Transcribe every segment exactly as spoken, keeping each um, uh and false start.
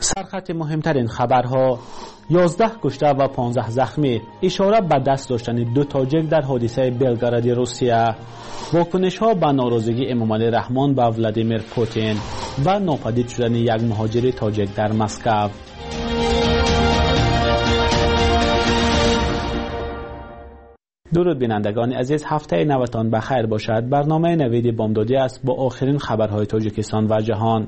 سرخط مهمترین خبرها: یازده کشته و پانزده زخمی، اشاره به دست داشتن دو تاجیک در حادثه بلگراد روسیه. واکنش ها به ناراضگی امامعلی رحمان با ولادیمیر پوتین و ناپدید شدن یک مهاجر تاجیک در مسکو. درود بینندگان عزیز، هفته نوتان بخیر باشد. برنامه نوید بامدادی است با آخرین خبرهای تاجیکستان و جهان.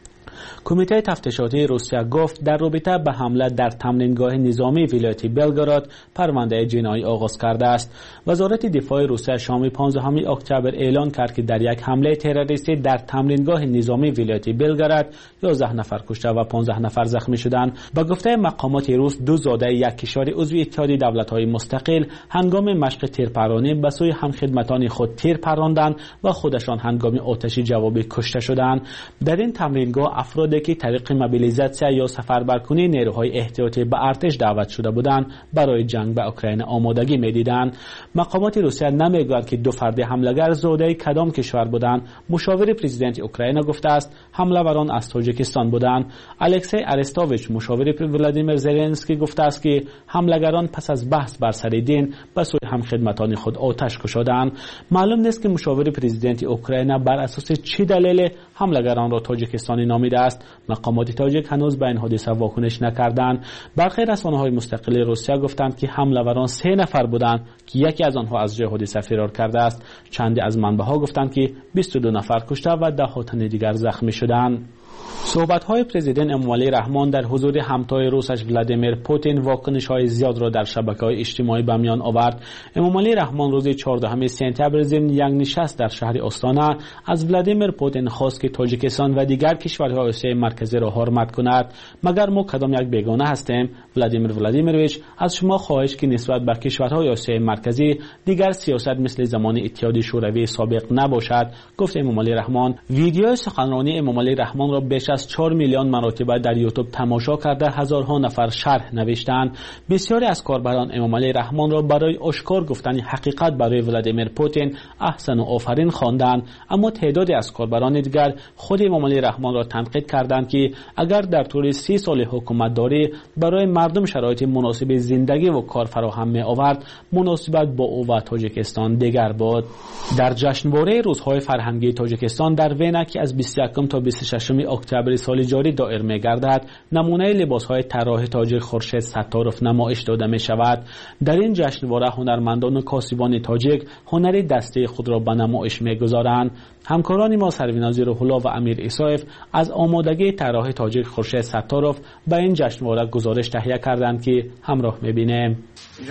کمیته تفتیشاتی روسیه گفت در رابطه به حمله در تمرینگاه نظامی ولایت بلگراد پرونده جنایی آغاز کرده است. وزارت دفاع روسیه شام پانزدهم اکتبر اعلان کرد که در یک حمله تروریستی در تمرینگاه نظامی ولایت بلگراد یازده نفر کشته و پانزده نفر زخمی شدند. به گفته مقامات روس، دو زاده یک کشور عضو اتحاد دولت‌های مستقل هنگام مشق تیرپرانی به سوی همخدمتان خود تیر پراندند و خودشان هنگام آتش جوابی کشته شدند. در این تمرینگاه افرادی که طریق موبیلیزاسیون یا سفربرکنی نیروهای احتیاطی به ارتش دعوت شده بودند برای جنگ به اوکراین آمادگی می‌دیدند. مقامات روسیه نمی‌گویند که دو فرد حمله‌گر زاده کدام کشور بودند. مشاور پرزیدنت اوکراین گفته است حمله‌وران از تاجیکستان بودند. الکسی ارستوویچ مشاور ولادیمیر زلنسکی گفته است که حمله‌گران پس از بحث بر سر دین به سوی همخدمتان خود آتش کشیدند. معلوم نیست که مشاور پرزیدنت اوکراین بر اساس چه دلیل حمله‌گران را تاجیکستانی نامیده است. مقامات تاجیک هنوز به این حادثه واکنش نکردند. برخی رسانه‌های مستقل روسیه گفتند که حمله‌وران سه نفر بودند که یکی از آنها از جای حادثه فرار کرده است. چندی از منبع‌ها گفتند که بیست و دو نفر کشته و ده ها تن دیگر زخمی شدند. صحبت‌های پرزیدنت امامعلی رحمان در حضور همتای روسش ولادیمیر پوتین واکنش‌های زیاد را در شبکه‌های اجتماعی به میان آورد. امامعلی رحمان روز چهاردهم سپتامبر ضمن یک نشست در شهر آستانه از ولادیمیر پوتین خواست که تاجیکستان و دیگر کشورهای آسیای مرکزی را حرمت کند. مگر ما کدام یک بیگانه هستیم؟ ولادیمیر ولادیمیرویچ از شما خواهش که نسبت به کشورهای آسیای مرکزی دیگر سیاست مثل زمان اتحاد شوروی سابق نباشد، گفت امامعلی رحمان. ویدیو سخنرانی امامعلی رحمان را بیش از چهار میلیون مرتبه در یوتیوب تماشا کرده هزارها نفر شرح نوشتند. بسیاری از کاربران امامعلی رحمان را برای آشکار گفتن حقیقت برای ولادیمیر پوتین احسن و آفرین خواندند، اما تعدادی از کاربران دیگر خود امامعلی رحمان را تنقید کردند که اگر در طول سی سال حکومت داری برای مردم شرایط مناسب زندگی و کار فراهم می آورد، مناسبت با او و تاجیکستان دیگر بود. در جشنواره روزهای فرهنگی تاجیکستان در وینا که از بیست و یکم تا بیست و ششم اکتبر سال جاری دایر می گردد، نمونه لباس‌های طراح تاجیک خورشید ستاروف نمایش داده می شود. در این جشنواره هنرمندان و کاسبان تاجیک هنر دستی خود را به نمایش می گذارند. همکاران ما سرویناز روح‌الله و امیر ایسایف از آمادگی طراح تاجیک خورشید ستاروف به این جشنواره گزارش تهیه کردند که همراه می بینیم.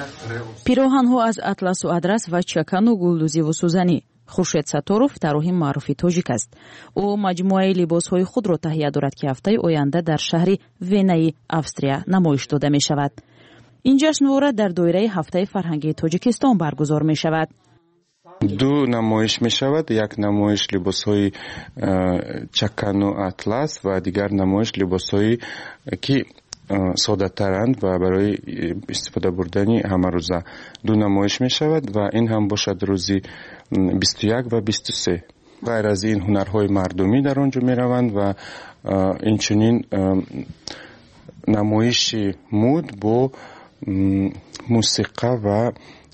پیراهن‌ها از اطلس و ادرس و چکن و گلدوزی و سوزنی. خورشید ستاروف طراح معروف تاجیک است. او مجموعه لباس‌های خود را تهیه دارد که هفته آینده در شهر وینای اوستریا نمایش داده می شود. این جشنواره در دایره هفته فرهنگی تاجیکستان برگزار می شود. دو نمایش می شود. یک نمایش لباس‌های چکن و اطلس و دیگر نمایش لباس‌های که ساده ترند و برای استفاده بردنی همه روزه. دو نمایش می شود و این هم باشد روزی بیست و یک و بیست و سه. غیر از این هنرهای مردمی در آنجا می روند و اینچنین نمایش مود با موسیقی و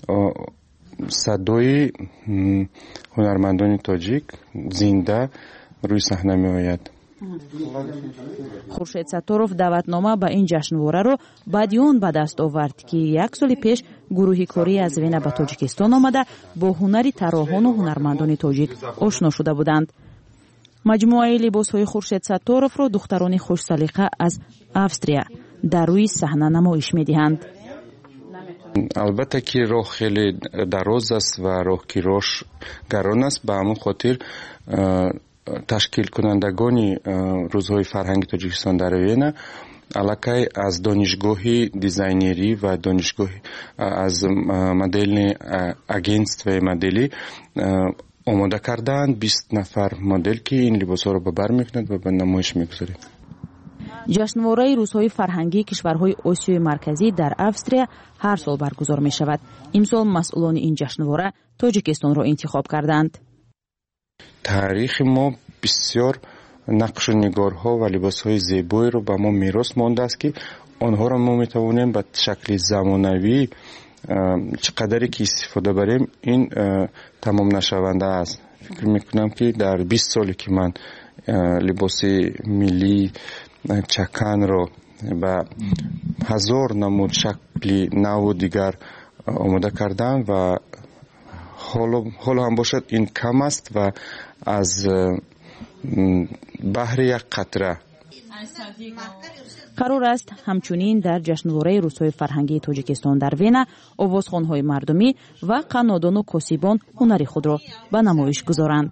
صدای هنرمندان تاجیک زنده روی صحنه می آید. خورشید ستاروف دعوتنامه به این جشنواره را بعد آن به دست آورد که یک سال پیش گروهی کاری از وینا به تاجیکستان آمده با هنری طراحان و هنرمندان تاجیک آشنا شده بودند. مجموعه لباس‌های خورشید ستاروف را دختران خوش سلیقه از اوستریا در روی صحنه نمایش می‌دهند. البته که راه خیلی دراز است و راه که راهش گران است، به همون خاطر تشکیل کنندگانی روزهای فرهنگی تاجیکستان در وینا علاقه از دانشگاه دیزاینری و دانشگاه از مدل اگنست و مدلی آماده کردند. بیست نفر مدل که این لباس‌ها را به بر می‌کند و به نمایش می‌گذارد. جشنواره روزهای فرهنگی کشورهای آسیای مرکزی در اوستریا هر سال برگزار می شود. امسال مسئولان این جشنواره تاجیکستان را انتخاب کردند. تاریخ ما بسیار نقش و نگارها و لباسهای زیبایی رو به ما میراث مانده است که آنها را ما میتوانیم به شکل زمانوی چقدری که استفاده بریم این تمام نشونده است. فکر میکنم که در بیست سالی که من لباس ملی چکن را به هزار نمود شکلی نو دیگر آماده کردم و حالا هم باشد این کم است و از بحر یک قطره. قرار است همچنین در جشنواره روزهای فرهنگی تاجیکستان در وینا آوازخوان‌های مردمی و قنادان و کاسبان هنری خود را به نمایش گذارند.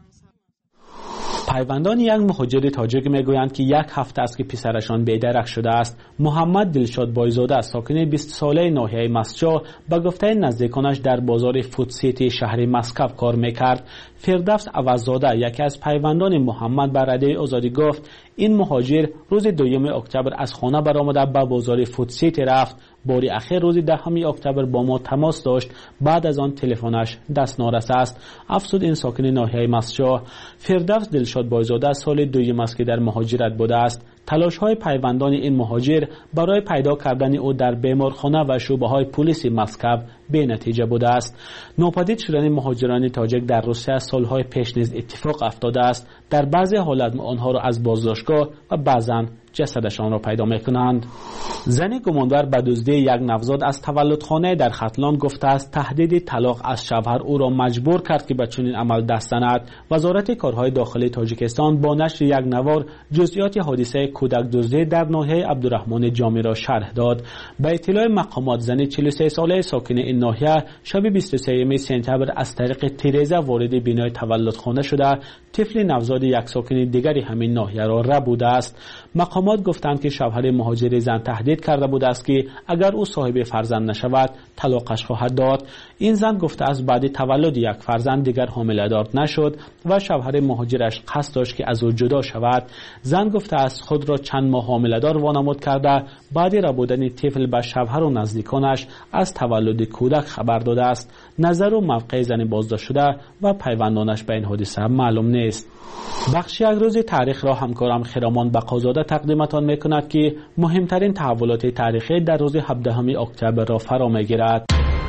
پیوندان یک مهاجر تاجیک میگویند که یک هفته است که پسرشان بیدرک شده است. محمد دلشاد بایزاده ساکن بیست ساله ناحیه مسجد به گفته نزدیکانش در بازار فودسیتی شهر مسکو کار میکرد. فردوس عوضزاده یکی از پیوندان محمد بر رادیوی آزادی گفت این مهاجر روز دوم اکتبر از خانه برآمده به بازار فودسیتی رفت. باری اخیر روز دهم اکتبر با ما تماس داشت، بعد از آن تلفنش دست نارس است. افسود این ساکن ناحیه مسجد. فردوس دلشاد بایزاده سال دوم است که در مهاجرت بوده است. تلاش های پیوندان این مهاجر برای پیدا کردن او در بیمارخانه و شعبه های پلیس مسکو به نتیجه بوده است. ناپدید شدن مهاجران تاجیک در روسیه سالهای پیش نیز اتفاق افتاده است. در بعضی حالات آنها را از بازداشتگاه و بعضا جسدشان را پیدا میکنند. زنی گمانبر به دزدی یک نوزاد از تولدخانه در ختلان گفته است تهدید طلاق از شوهر او را مجبور کرد که به چنین عمل دست زند. وزارت کارهای داخلی تاجیکستان با نشر یک نوار جزئیات حادثه کودک دزدی در ناحیه عبدالرحمن جامی را شرح داد. به اطلاع مقامات زن چهل و سه ساله ساکن این ناحیه شب بیست و سوم سپتامبر از طریق تیریزه وارد بینای تولدخانه شده طفل نوزاد یک ساکن دیگری همین ناحیه را ربوده است. مقامات گفتند که شوهر مهاجر زن تهدید کرده بود است که اگر او صاحب فرزند نشود طلاقش خواهد داد. این زن گفته است بعد تولد یک فرزند دیگر حامله دار نشد و شوهر مهاجرش قصد داشت که از او جدا شود. زن گفته است خود را چند ماه حامله دار وانمود کرده بعد ربودن طفل به شوهر و نزدیکانش از تولد کودک خبر داده است. نظر و موقع زن بازداشت شده و پیوندانش به این حادثه معلوم نیست. بخش یک روز تاریخ را همکارم خرامان بقازاده تقدیمتان میکند که مهمترین تحولات تاریخی در روز هفدهم اکتبر را فرا میگیرد.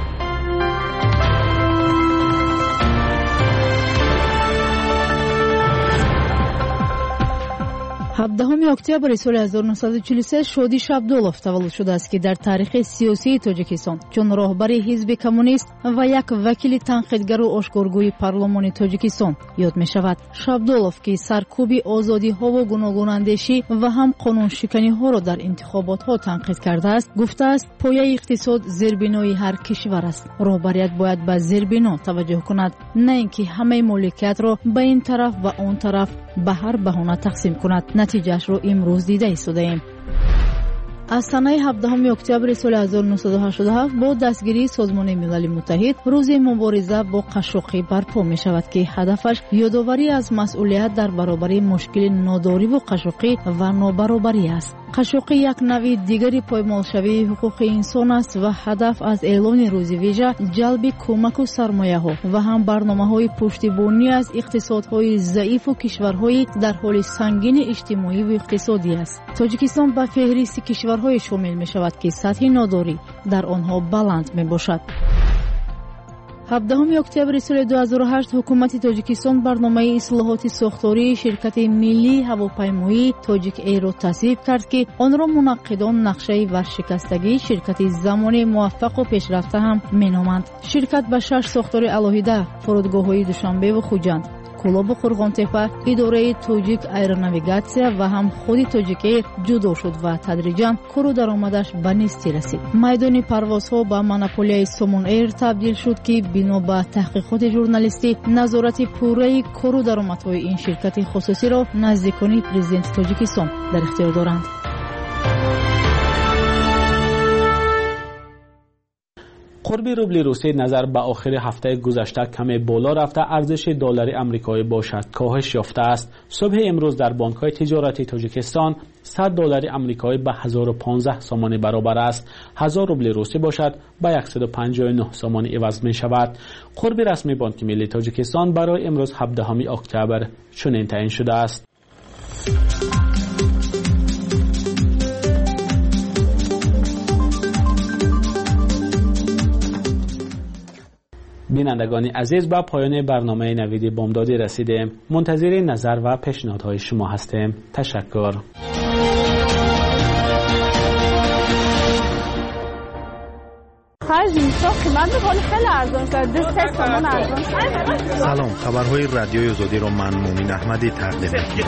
هفدهم اکتبر سال هزار و نهصد و چهل و سه شادی شابدولов тавallud شده است که در تاریخ سیاسی تاجیکستان چون راهبر حزب کمونیست و یک وکیل تنقیدگر و اشکارگوی پارلمان تاجیکستان یاد می شود. شابدولов که سرکوب آزادی ها و گوناگون اندیشی و هم قانون شکنی ها را در انتخابات ها تنقید کرده است، گفته است پایه اقتصاد زیربنای هر کشور است. راهبریت باید به زیربنا توجه کند، نه اینکه همه مالکیت را به این طرف و آن طرف به هر بهانه تقسیم کند. نتیجهش رو امروز دیده ایستاده ایم. از سنه هفدهم اکتبر سال هزار و نهصد و هشتاد و هفت با دستگیری سازمان ملل متحد روز مبارزه با قاشقی برپا می شود که هدفش یادآوری از مسئولیت در برابر مشکل ناداری و قاشقی و نابرابری است. قاشقی یک نوع دیگری پایمالشوی حقوق انسان است و هدف از اعلان روز ویژه جلب کمک و سرمایه ها و هم برنامه های پشتیبانی از اقتصادهای ضعیف و کشورهای در حال سنگین اجتماعی و اقتصادی است. تاجیکستان به فهرست کشورهای شامل می شود که سطح ناداری در آنها بلند می باشد. هفدهم اکتبر سال دو هزار و هشت حکومت تاجیکستان برنامه اصلاحات ساختاری شرکت ملی هواپیمایی تاجیک ایر را تصویب کرد که آن را منقدان نقشه ورشکستگی شرکت زمان موفق و پیشرفته هم مینامند. شرکت به شش ساختار علاهیده، فرودگاه‌های دوشنبه و خوجند، کلاب و قرغانتپه، اداره تاجیک ایروناویگاسیا و هم خود تاجیک ایر جدا شد و تدریجاً کار درآمدش به نیستی رسید. میدان پروازها به مونوپولی سومون ایر تبدیل شد که بنا به تحقیقات ژورنالیستی نظارت پوره کار درآمدهای این شرکت خصوصی را نزدیکان پرزیدنت تاجیکستان در اختیار دارند. قرب روبل روسی نظر به آخر هفته گذشته کمی بالا رفته ارزش دلار آمریکایی باشد کاهش یافته است. صبح امروز در بانک‌های تجارتی تاجیکستان صد دلار آمریکایی به هزار و پانزده سومانی برابر است. هزار روبل روسی باشد به صد و پنجاه و نه سومانی عوض می شود. قرب رسمی بانک ملی تاجیکستان برای امروز هفدهم اکتبر چنین تعیین شده است. بینندگان عزیز، با پایان برنامه نوید بامدادی رسیدیم. منتظر نظر و پیشنهادهای شما هستیم. تشکر. سلام، خبرهای رادیوی آزادی را من مومن احمدی تقدیم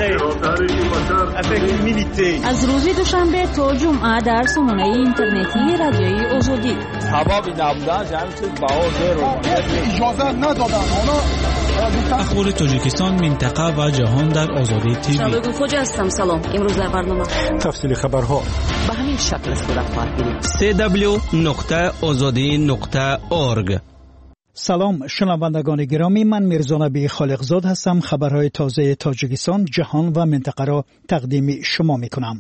می‌کنم. از روز دوشنبه تا جمعه در سامانه اینترنتی رادیوی آزادی. سبب نبودن جمع چیز بهار رو اجازه ندادن. اخبار تاجیکستان، منطقه و جهان در آزادی تیوی. شبگون خوجا هستم. سلام. امروز در برنامه تفصیل خبرها به همین شکل صورت خواهد گرفت. سی دبلیو نقطه آزادی نقطه اورگ. سلام شنوندگان گرامی، من میرزا نبی خالقزاد هستم. خبرهای تازه تاجیکستان، جهان و منطقه را تقدیم شما میکنم.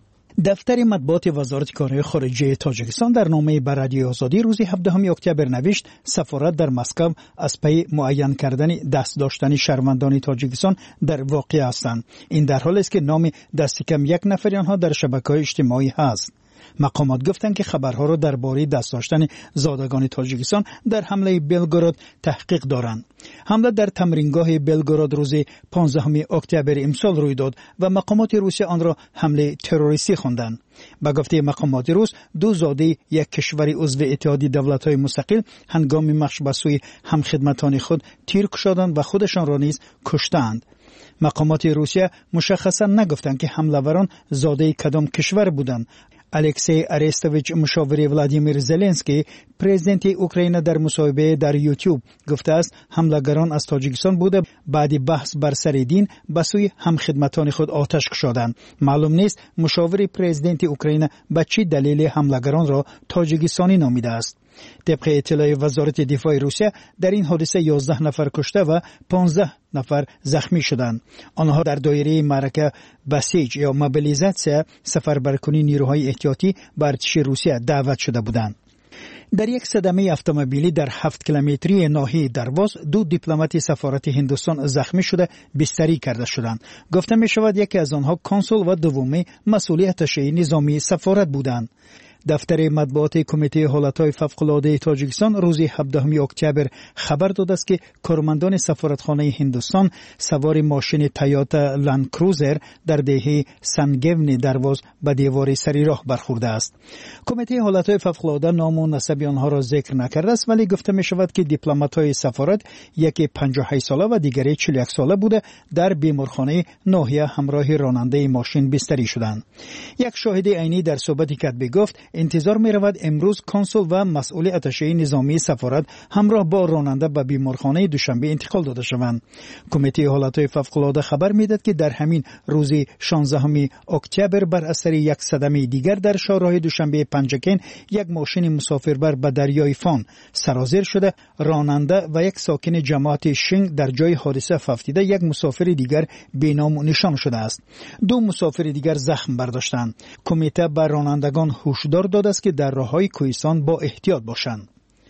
دفتر مطبوعات وزارت کارهای خارجه تاجیکستان در نامه به رادیوی آزادی روز هفدهم اکتبر نوشت سفارت در مسکو از پی معین کردن دست داشتن شهروندان تاجیکستان در واقعه هستند. این در حالی است که نام دست کم یک نفر آنها در شبکه‌های اجتماعی هست. مقامات گفتند که خبرها را درباره دست داشتن زادگان تاجیکستان در حمله بلگراد تحقیق دارند. حمله در تمرینگاه بلگراد روز پانزدهم اکتبر امسال روی داد و مقامات روسیه آن را حمله تروریستی خواندند. به گفته مقامات روس، دو زاده یک کشور عضو اتحادیه دولت‌های مستقل هنگام مشق به سوی همخدمتان خود تیر کشیدند و خودشان را نیز کشتند. مقامات روسیه مشخصا نگفتند که حمله‌وران زاده کدام کشور بودند. الکسی ارستویچ مشاور ولادیمیر زلنسکی پرزیدنت اوکراین در مصاحبه در یوتیوب گفته است حمله‌گران از تاجیکستان بوده، بعد بحث بر سر دین به سوی همخدمتان خود آتش کشیدند. معلوم نیست مشاور پرزیدنت اوکراین به چه دلیل حمله‌گران را تاجیکستانی نامیده است. طبق اطلاع وزارت دفاع روسیه در این حادثه یازده نفر کشته و پانزده نفر زخمی شدند. آنها در دایره معرکه بسیج یا موبیلیزاسیون سفربرکنی نیروهای احتیاطی به ارتش روسیه دعوت شده بودند. در یک صدمه اتومبیلی در هفت کیلومتری ناحیه درواز دو دیپلمات سفارت هندوستان زخمی شده بستری کرده شدند. گفته می شود یکی از آنها کنسول و دومی مسئول اتشه نظامی سفارت بودند. دفتر مطبوعات کمیته حالتهای فوق‌العاده تاجیکستان روز هفدهم اکتبر خبر داده است که کارمندان سفارتخانه هندوستان سوار ماشین تویوتا لند کروزر در دهه سنگون درواز به دیوار سری راه برخورده است. کمیته حالتهای فوق‌العاده نام و نسب آنها را ذکر نکرده است، ولی گفته می شود که دیپلمات‌های سفارت یکی پنجاه و هشت ساله و دیگری چهل و یک ساله بوده در بیمارخانه ناحیه همراه راننده ماشین بستری شدند. یک شاهد عینی در صحبتی کتبی گفت انتظار می رود امروز کنسول و مسئول اتشه نظامی سفارت همراه با راننده به بیمارخانه دوشنبه انتقال داده شوند. کمیته حالتهای فوق‌العاده خبر می داد که در همین روز شانزدهم اکتبر بر اثر یک صدمه دیگر در شاهراه دوشنبه پنجکین یک ماشین مسافربر به دریای فان سرازیر شده. راننده و یک ساکن جماعت شینگ در جای حادثه افتیده، یک مسافر دیگر بینام نشان شده است. دو مسافر دیگر زخم برداشتند. کمیته بر رانندگان هشدار داده است که در راههای کوهستان با احتیاط باشند.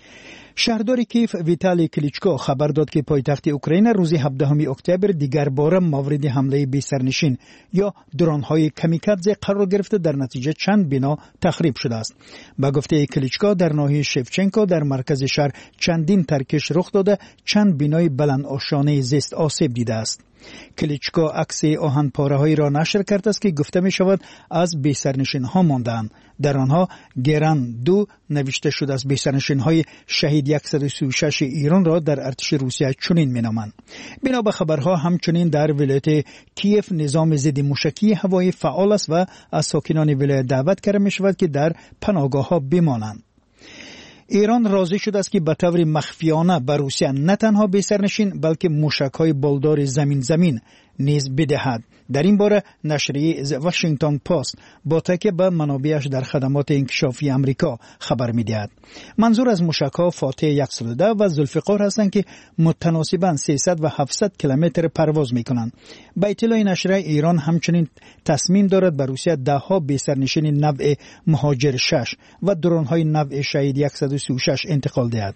شهردار کیف ویتالی کلیچکو خبر داد که پایتخت اوکراین روز هفدهم اکتبر دیگر بار مورد حمله بی سرنشین یا درون‌های کامیکادزه قرار گرفته، در نتیجه چند بنا تخریب شده است. با گفته کلیچکو در ناحیه شفچنکو در مرکز شهر چندین ترکش رخ داده، چند بنای بلند آشانه زیست آسیب دیده است. کلیچکو عکس آهن پاره هایی را نشر کرده است که گفته می شود از بی سرنشین ها ماندند. در آنها گران دو نوشته شده از بی سرنشین های شهید صد و سی و شش ایران را در ارتش روسیه چنین می نامند. بنا به خبرها همچنین در ولایت کیف نظام ضد موشکی هوایی فعال است و از ساکنان ولایت دعوت کرده می شود که در پناهگاه ها بمانند. ایران راضی شده است که به طور مخفیانه به روسیه نه تنها بی سرنشین بلکه موشک‌های بالدار زمین زمین نیز بدهد. در این باره نشریه واشنگتن پست با تکیه به منابعش در خدمات انکشافی امریکا خبر می‌دهد. منظور از موشک‌ها فاتح صد و ده و ذوالفقار هستند که متناسباً سیصد و هفتصد کیلومتر پرواز می‌کنند. به اطلاع نشریه ایران همچنین تصمیم دارد به روسیه ده ها بی سرنشین نوع مهاجر شش و درون‌های نوع شهید صد و سی و شش انتقال دهد.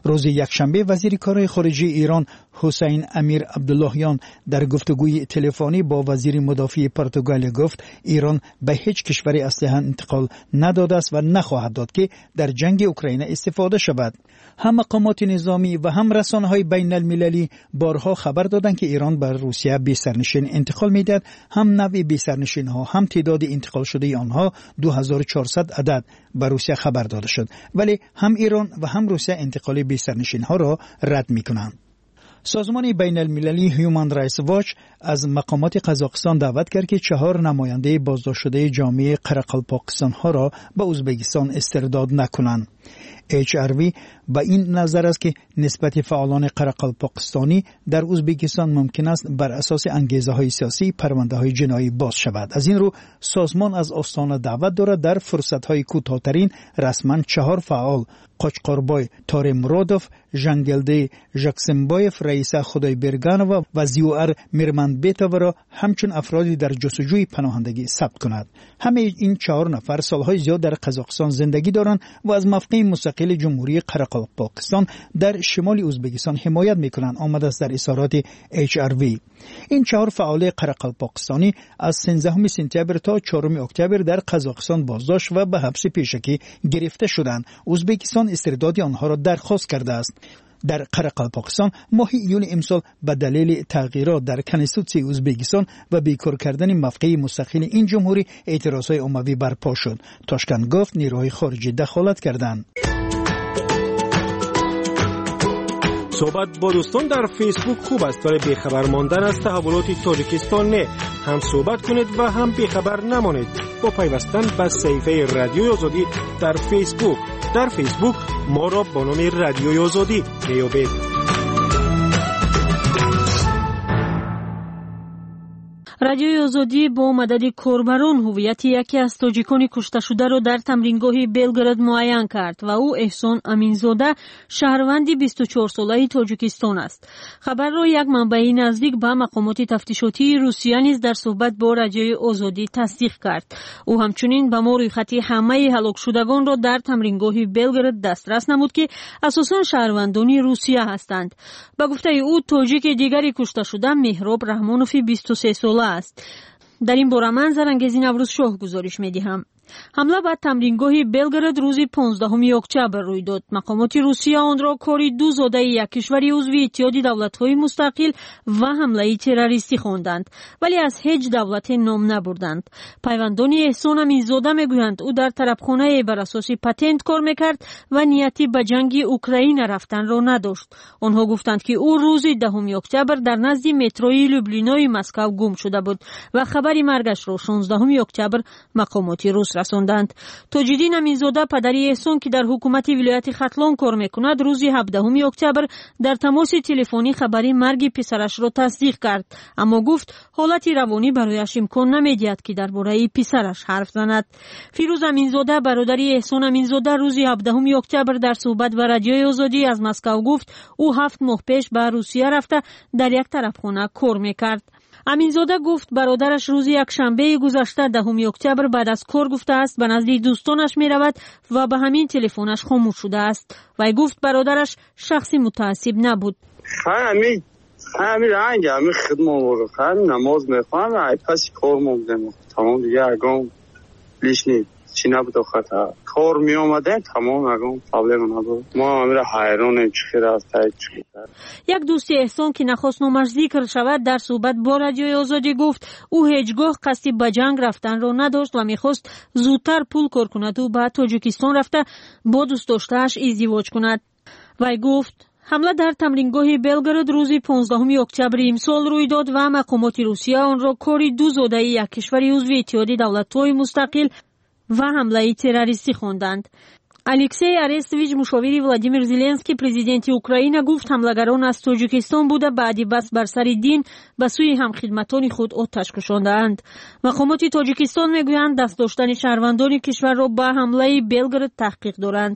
روز یکشنبه وزیر کارهای خارجه ایران حسین امیر عبداللهیان در گفتگوی تلفنی با وزیر مدافع پرتغال گفت ایران به هیچ کشوری اسلحه انتقال نداده است و نخواهد داد که در جنگ اوکراین استفاده شود. هم مقامات نظامی و هم رسانه‌های بین المللی بارها خبر دادند که ایران به روسیه بی سرنشین انتقال می‌دهد. هم نوع بی سرنشین‌ها هم تعداد انتقال شده آنها دو هزار و چهارصد عدد به روسیه خبر داده شد، ولی هم ایران و هم روسیه انتقال بی سرنشین‌ها را رد می‌کنند. سازمان بین المللی هیومن رایتس واچ از مقامات قزاقستان دعوت کرد که چهار نماینده بازداشت شده جامعه قرقلپاکستان ها را به ازبکستان استرداد نکنند. اچ ار وی با این نظر است که نسبت فعالان قرقلپاکستانی در ازبکستان ممکن است بر اساس انگیزه های سیاسی پرونده های جنایی باز شود. از این رو سازمان از آستانه دعوت دارد در فرصت های کوتاه‌ترین رسما چهار فعال قاچقاربای تار مرادوف، جنگلده ژاکسمبایف، رئیس خدای برگانو و زیوار میرمندبیتوف را همچون افرادی در جستجوی پناهندگی ثبت کند. همه این چهار نفر سالهای زیاد در قزاقستان زندگی دارند و از موقع مستقل جمهوری قرقلپاکستان در شمال ازبکستان حمایت میکنند. آمده است در اظهارات اچ ار وی. این چهار فعال قرقلپاکستانی از سیزدهم سپتامبر تا چهارم اکتبر در قزاقستان بازداشت و به حبس پیشکی گرفته شدند. ازبکستان استرداد آنها را درخواست کرده است. در قرقلپاکستان ماه ایول امسال به دلیل تغییرات در کنستیتوسیون ازبکستان و بیکار کردن موقع مستقل این جمهوری اعتراضهای عمومی برپا شد. تاشکند گفت نیروهای خارجی دخالت کردند. صحبت با دوستان در فیسبوک خوب است، ولی بیخبر ماندن از تحولات تاجیکستان نه. هم صحبت کنید و هم بیخبر نمانید با پیوستن به صفحه رادیوی آزادی در فیسبوک. در فیسبوک ما را با نام رادیوی آزادی میابید. رادیوی آزادی با مدد کوربرون هویت یکی از تاجیکان کشته شده را در تمرینگاه بلگراد معین کرد و او احسان امینزاده شهروند بیست و چهار ساله تاجیکستان است. خبر را یک منبع نزدیک به مقامات تفتیشاتی روسیه نیز در صحبت با رادیوی آزادی تصدیق کرد. او همچنین به ما رویخطی همه هلاک شدگان را در تمرینگاه بلگراد دسترس نمود که اساساً شهروندان روسیه هستند. به گفته او تاجیک دیگری کشته شده مهراب رحمانوفی بیست و سه ساله است. در این باره من زرنگزی نوروز شاه گزارش می‌دهم. حمله به تمرینگاه بلگراد روز پانزدهم اکتبر روی داد. مقامات روسیه آن را کاری دو زاده یک کشوری عضو اتحاد دولت‌های مستقل و حمله تروریستی خواندند، ولی از هیچ دولت نام نبردند. پیوندان احسان امینزاده میگویند او در طرفخانه بر اساس پتنت کار میکرد و نیتی به جنگ اوکراین رفتن را نداشت. آنها گفتند که او روز دهم اکتبر در نزد متروی لوبلینای مسکو گم شده بود و خبری مرگش را شانزدهم اکتبر مقامات روس رساندند. تاج‌الدین امینزاده پدری احسان که در حکومت ولایت ختلان کار میکند روز هفدهم اکتبر در تماس تلفنی خبری مرگ پسرش را تصدیق کرد، اما گفت حالت روانی برایش امکان نمیدهد که درباره پسرش حرف زند. فیروز امینزاده برادری احسان امینزاده روز هفدهم اکتبر در صحبت با رادیوی آزادی از مسکو گفت او هفت ماه پیش به روسیه رفته در یک طرفخانه کار میکرد. امینزاده گفت برادرش روز یک شنبه گذشته دهم اکتبر بعد از کار گفته است به نزد دوستانش می رود و به همین تلفنش خاموش شده است. و گفت برادرش شخصی متعصب نبود. همین همین رنگ همین خدمت همین نماز میخوام و پس کار موندم تمام دیگه اگم لیش نی چی نبود خطا کار می اومده تمام اگم پرابلم نبود. ما امیر حیرانیم چی راست چی. یک دوست احسان که نخواست نامش ذکر شود در صحبت با رادیوی آزادی گفت او هیچگاه قصد به جنگ رفتن را نداشت و میخواست زودتر پول کار کند و به تاجیکستان رفته با دوست داشته‌اش ازدواج کند. وی گفت حمله در تمرینگاه بلگراد روز پانزدهم اکتبر امسال روی داد و مقامات روسیه آن را کاری دو زاده یک کشوری عضو اتحاد دولت‌های مستقل و حمله تروریستی خواندند. الکسی ارستویچ مشاور ولادیمیر زلنسکی پرزیدنت اوکراین گفت حملگران از تاجیکستان بوده بعدی بس بر سر دین به سوی همخدمتان خود آتش کشاندند. مقامات تاجیکستان میگویند دست داشتن شهروندان کشور را به حمله بلگراد تحقیق دارند.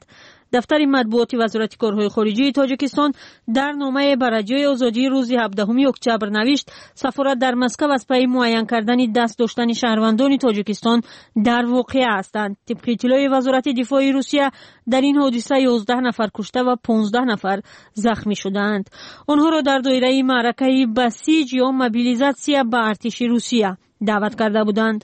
دفتر مطبوعاتی وزارت کارهای خارجه تاجیکستان در نامه به رادیوی آزادی روز هفدهم اکتبر نوشت سفارت در مسکو از پی معین کردن دست داشتن شهروندان تاجیکستان در واقعه هستند. طبق اطلاع وزارت دفاع روسیه در این حادثه یازده نفر کشته و پانزده نفر زخمی شدند. آنها را در دایره معرکه بسیج یا موبیلیزاسیا به ارتش روسیه دعوت کرده بودند.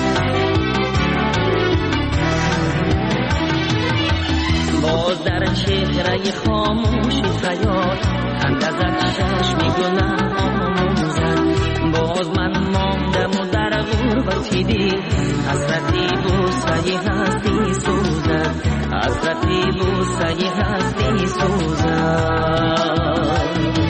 باز در چهره خاموش خیال خنده زد چشمی گناه آموزد. باز من ماندم و در غربتی دید حسرتی بوسه هستی سوزد. حسرتی بوسه هستی سوزد.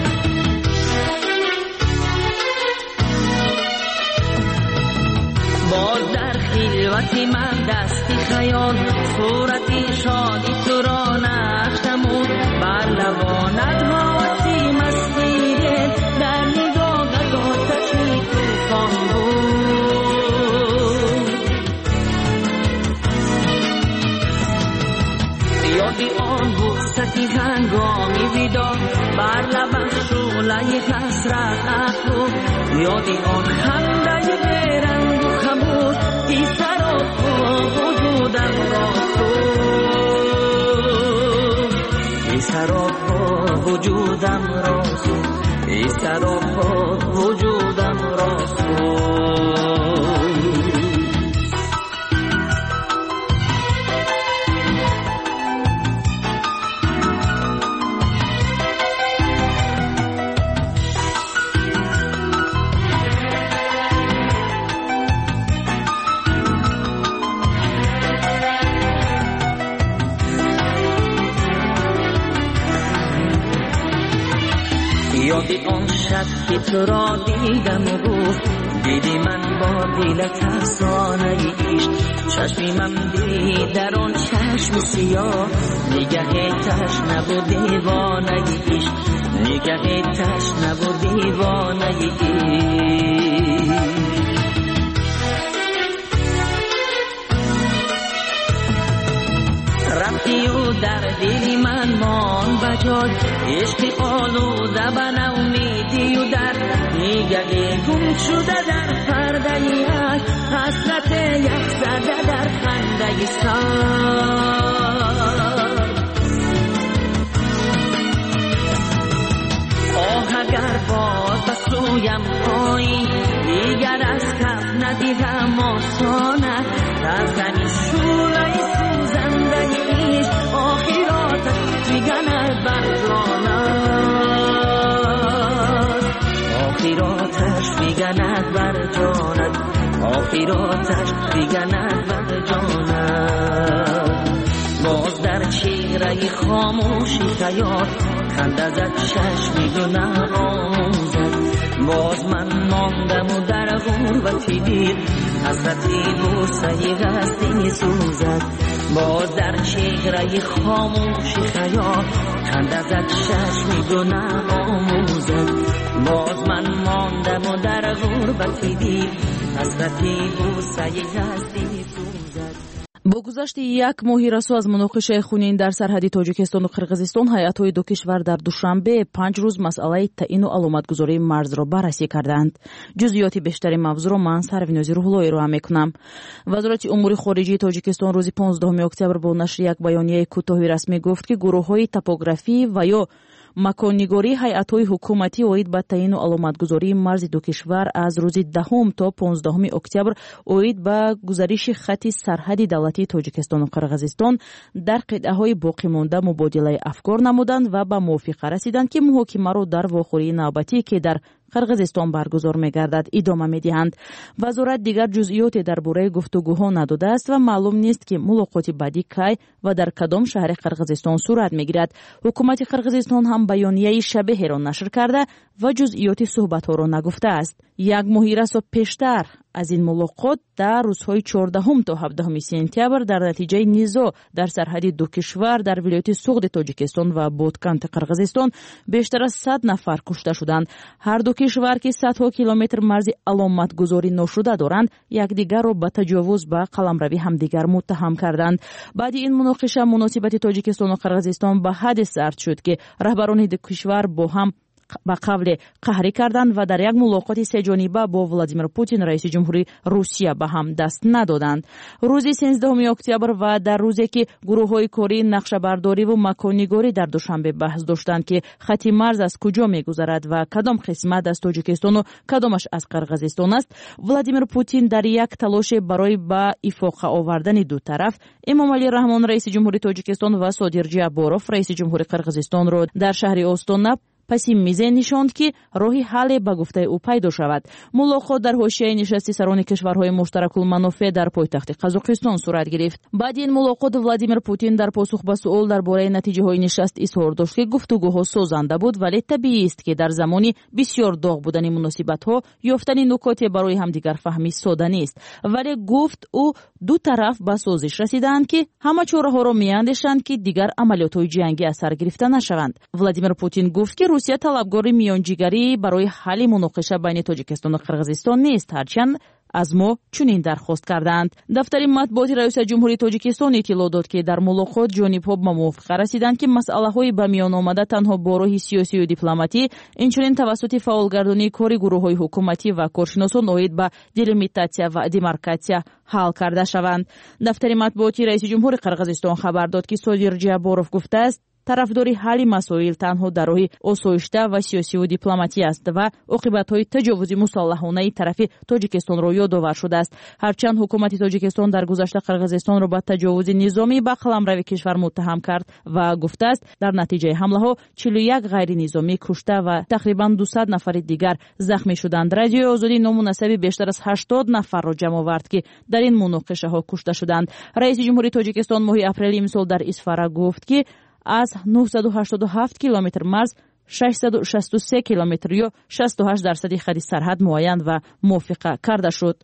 باز در خلوتی من دستی خیال صورتی شادی تو را نشتمود. بر لبانت حواسی مستی در نگاهت آتشی توفان بود. یادی آن بوستی هنگامی ویدا بر لبم شعله حسرت افروخت. یادی آن خنده بیرنگ و خموش ای سراپا وجودم را سوخت. ای سراپا وجودم را سوخت. ای سراپا وجودم را سوخت. یادی آن شب که تو را دیدم و گفت دیدی من با دل ترسانه ایش. چشمی من دید در آن چشم سیاه نگه تشنه و دیوانه ایش. نگه تشنه و دیوانه ایش. رفتی و در دل من مان بجاد عشق آلوده به نومیدی و در نگه گم شده در پرده عشق حسرت یک زده در خنده سر. آه اگر باز به سویم پایی دیگر از کف ندیدم آسانه از غمی شوله سوزنده ایش آخراتش میگند بر جانت. آخراتش میگند بر جانت. آخراتش میگند بر جانت. باز در چهره خاموشی خیال خنده زد چشمی گناه آموزد. باز من ماندم و در غربتی دید حسرتی بوسه هستی سوزد. باز در چهره خاموشی خیال خنده زد چشمی گناه آموزد. باز من ماندم و در غربتی دید حسرتی بوسه هستی سوزد. با گذشت یک ماهی رسو از مناقشه خونین در سرحدی تاجیکستان و قرقیزستان ҳайатҳои ду кишвар дар душанбе панҷ рӯз масъалаи таъину аломатгузории марзро баррасӣ карданд. ҷузъиёти бештари мавзӯъро ман Сарвинози Рӯҳлоӣ роҳа мекунам. вазорати умури хориҷии Тоҷикистон рӯзи понздаҳуми октябр бо нашри як баёнияи кӯтоҳи расмӣ гуфт ки гурӯҳҳои топографӣ ва ё маконнигории ҳайатҳои ҳукуматӣ оид ба таъину аломатгузории марзи ду кишвар аз рӯзи даҳум то понздаҳуми октябр оид ба гузариши хатти сарҳади давлатии Тоҷикистону Қирғизистон дар қитъаҳои боқимонда мубодилаи афкор намуданд ва ба мувофиқа расиданд ки муҳокимаро дар вохӯрии навбатӣ ки дар قرقیزستان برگزار می‌گردد ادامه می‌دهند. وزارت دیگر جزئیاتی درباره گفتگوها نداده است و معلوم نیست که ملاقات بعدی کی و در کدام شهر قرقیزستان صورت می‌گیرد. حکومت قرقیزستان هم بیانیه شبیه را نشر کرده و جزئیات صحبت‌ها را نگفته است. یک ماه رسو پیشتر از این ملاقات در روزهای چهاردهم تا هفدهم سپتامبر در نتیجه نزاع در سرحد دو کشور در ولایت سوغد تاجیکستان و بودکانت قرقیزستان بیشتر از صد نفر کشته شدند. هر دو кишвар ки садҳо километр марзи аломатгузорӣ ношуда доранд якдигарро ба таҷовуз ба қаламравӣ ҳамдигар муттаҳам карданд. баъди ин муноқиша муносибати тоҷикистону қирғизистон ба ҳадди сард шуд ки раҳбарони ду кишвар бо ҳам ба қавле қаҳрӣ карданд ва дар як мулоқоти сеҷониба бо Владимир Путин раиси ҷумҳури Русия ба ҳам даст надоданд. рӯзи сенздаҳуми октябр ва дар рӯзе ки гурӯҳҳои кории нақшабардориву маконнигорӣ дар душанбе баҳс доштанд ки хати марз аз куҷо мегузарад ва кадом қисмат аз Тоҷикистону кадомаш аз Қирғизистон аст, Владимир Путин дар як талоше барои ба ифоқа овардани ду тараф Эмомалӣ Раҳмон раиси ҷумҳури Тоҷикистон ва Содир Ҷаборов раиси ҷумҳури Қирғизистонро дар шаҳри Остона паси мизен нишонд ки роҳи ҳалле ба гуфтаи ӯ пайдо шавад. Мулоқот дар ҳошияи нишасти сарони кишварҳои муштаракулманофеъ дар пойтахти Қазоқистон сурат гирифт. баъди ин мулоқот Владимир Путин дар посух ба суол дар бораи натиҷаҳои нишаст изҳор дошт ки гуфтугӯҳо созанда буд, вале табиист ки дар замони бисёр доғ будани муносибатҳо ёфтани нукоте барои ҳамдигарфаҳмӣ сода нест. Вале гуфт ӯ ду тараф ба созиш расидаанд ки ҳама чораҳоро меандешанд ки дигар амалиётҳои ҷангӣ аз сар гирифта нашаванд. Владимир Путин гуфт ки Русия талабгори миёнҷигарӣ барои ҳалли муноқиша байни Тоҷикистону Қирғизистон нест, ҳарчанд аз мо чунин дархост карданд. Дафтари матбуоти раиси ҷумҳури Тоҷикистон иттилоъ дод ки дар мулоқот ҷонибҳо ба мувофиқа расиданд ки масъалаҳои ба миён омада танҳо бо роҳи сиёсию дипломатӣ, инчунин тавассути фаъолгардонии кори гурӯҳҳои ҳукуматӣ ва коршиносон оид ба делимитатсия ва демаркатсия ҳал карда шаванд. Дафтари матбуоти раиси ҷумҳури Қирғизистон хабар дод ки Содир Ҷаборов гуфтааст, тарафдори ҳалли масоил танҳо дар роҳи осоишта ва сиёсиву дипломатӣ аст ва оқибатҳои таҷовузи мусаллаҳонаи тарафи Тоҷикистонро ёдовар шудааст. Ҳарчанд ҳукумати Тоҷикистон дар гузашта Қирғизистонро ба таҷовузи низомӣ ба қаламрави кишвар муттаҳам кард ва гуфтааст, дар натиҷаи ҳамлаҳо чилу як ғайринизомӣ кушта ва тақрибан дусад нафари дигар захмӣ шуданд. Радиои Озодӣ ному насаби бештар аз ҳаштод нафарро ҷамъ овард ки дар ин муноқишаҳо кушта шуданд. раиси ҷумҳури Тоҷикистон моҳи апрели имсол дар Исфара гуфт ки аз нӯҳсаду ҳаштоду ҳафт километр марз шашсаду шасту се километр ё шасту ҳашт дарсади хади сарҳад муайян ва мувофиқа карда шуд.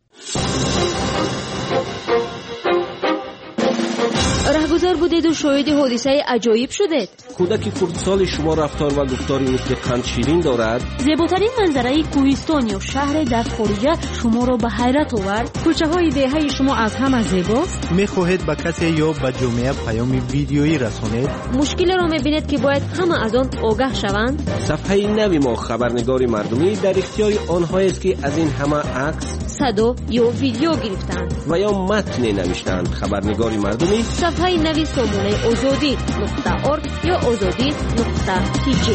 раҳгузар будеду шоҳиди ҳодисаи аҷоиб шудед. кӯдаки хурдсоли шумо рафтор ва гуфтори мисли қандширин дорад. зеботарин манзараи кӯҳистон ё шаҳре дар хориҷа шуморо ба ҳайрат овард. кӯчаҳои деҳаи шумо аз ҳама зебост. мехоҳед ба касе ё ба ҷомеа паёми видеоӣ расонед. мушкилеро мебинед ки бояд ҳама аз он огаҳ шаванд. сафҳаи нави мо хабарнигори мардумӣ дар ихтиёри онҳоест ки аз ин ҳама акс, садо ё видео гирифтанд ва ё матне навиштанд. хабарнигори мардумӣ сафҳаи нави сомонаи озодӣ нуқта орг ё озодӣ нуқта тиҷи.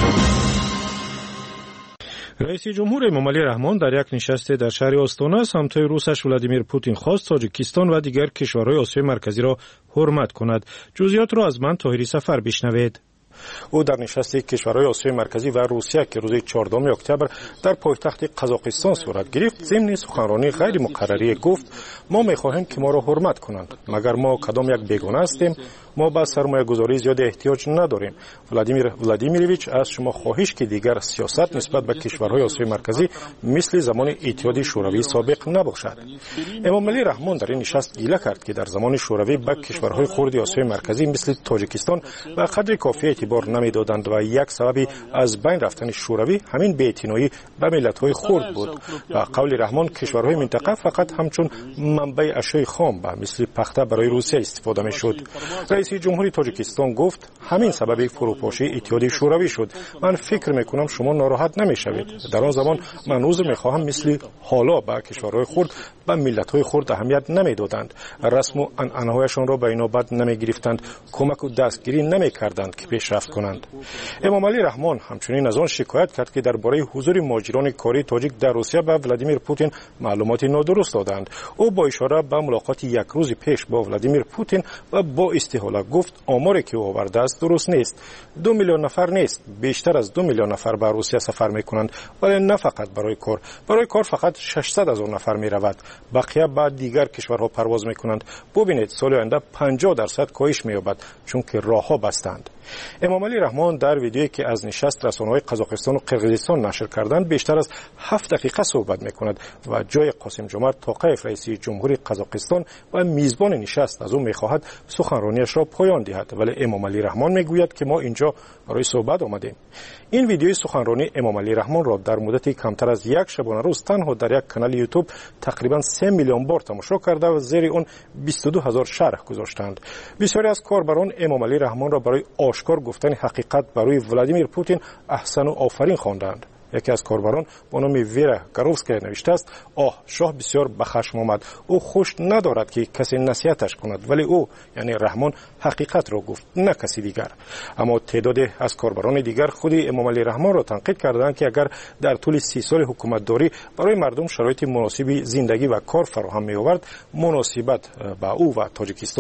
раиси ҷумҳур Эмомалӣ Раҳмон дар як нишасте дар шаҳри Остона аз ҳамтои русаш Владимир Путин хост Тоҷикистон ва дигар кишварҳои Осиёи марказиро ҳурмат кунад. ҷузъиётро аз ман Тоҳири Сафар бишнавед. ӯ дар нишасти кишварҳои Осиёи марказӣ ва Русия ки рӯзи чордуҳуми октябр дар пойтахти Қазоқистон сурат гирифт, зимни суханронии ғайримуқаррарие гуфт: мо мехоҳем ки моро ҳурмат кунанд, магар мо кадом як бегона ҳастем, мо ба сармоягузории зиёде эҳтиёҷ надорем. Владимир Владимирович, аз шумо хоҳиш ки дигар сиёсат нисбат ба кишварҳои Осиёи марказӣ мисли замони Иттиҳоди шӯравии собиқ набошад. Эмомалӣ Раҳмон дар ин нишаст гила кард ки дар замони шӯравӣ ба кишварҳои хурди Осиёи марказӣ мисли Тоҷикистон ба қадри кофӣ эътибор намедоданд ва як сабаби аз байн рафтани шӯравӣ ҳамин беэътиноӣ ба миллатҳои хурд буд. Ба қавли Раҳмон, кишварҳои минтақа фақат ҳамчун манбаи ашёи хом ба мисли пахта барои Русия истифода мешуд. раиси ҷумҳури Тоҷикистон гуфт: ҳамин сабаби фурӯпошии Иттиҳоди шӯравӣ шуд. ман фикр мекунам шумо нороҳат намешавед. дар он замон ман узр мехоҳам мисли ҳоло ба кишварҳои хурд ба миллатҳои хурд аҳамият намедоданд. расму анъанаҳояшонро ба инобат намегирифтанд, кӯмаку дастгирӣ намекарданд ки пешрафт کنند. امامعلی رحمان همچنین از آن شکایت کرد که درباره حضور مهاجران کاری تاجیک در روسیه به ولادیمیر پوتین معلومات نادرست دادند. او با اشاره به ملاقات یک روز پیش با ولادیمیر پوتین و با استحاله گفت آماری که او آورده است درست نیست. دو میلیون نفر نیست، بیشتر از دو میلیون نفر به روسیه سفر میکنند، ولی نه فقط برای کار. برای کار فقط ششصد هزار نفر میرود. بقیه به دیگر کشورها پرواز میکنند. ببینید سال آینده پنجاه درصد کاهش مییابد چون که راهها بستند. امامعلی رحمان در ویدیویی که از نشست رسانه‌های قزاقستان و قرقیزستان نشر کردند بیشتر از هفت دقیقه صحبت می‌کند و جای قاسم جمعت توقیف رئیس جمهوری قزاقستان و میزبان نشست از او می‌خواهد سخنرانیش را پایان دهد، ولی امامعلی رحمان می‌گوید که ما اینجا برای صحبت آمدیم. این ویدیوی سخنرانی امامعلی رحمان را در مدت کمتر از یک شبانه روز تنها در یک کانال یوتیوب تقریبا سه میلیون بار تماشا کرده و زیر اون بیست و دو هزار شرح گذاشتند. بسیاری از کاربران امامعلی رحمان را برای آشکار گفتن حقیقت برای ولادیمیر پوتین احسن و آفرین خواندند. یکی از کاربران با نام ویرا گاروفسکا نوشته است: آه، شاه بسیار به خشم آمد. او خوش ندارد که کسی نصیحتش کند، ولی او یعنی رحمان حقیقت را گفت، نه کسی دیگر. اما تعدادی از کاربران دیگر خود امامعلی رحمان را تنقید کردند که اگر در طول سی سال حکومت داری برای مردم شرایط مناسب زندگی و کار فراهم می آورد، مناسبت با او و تاجیکستان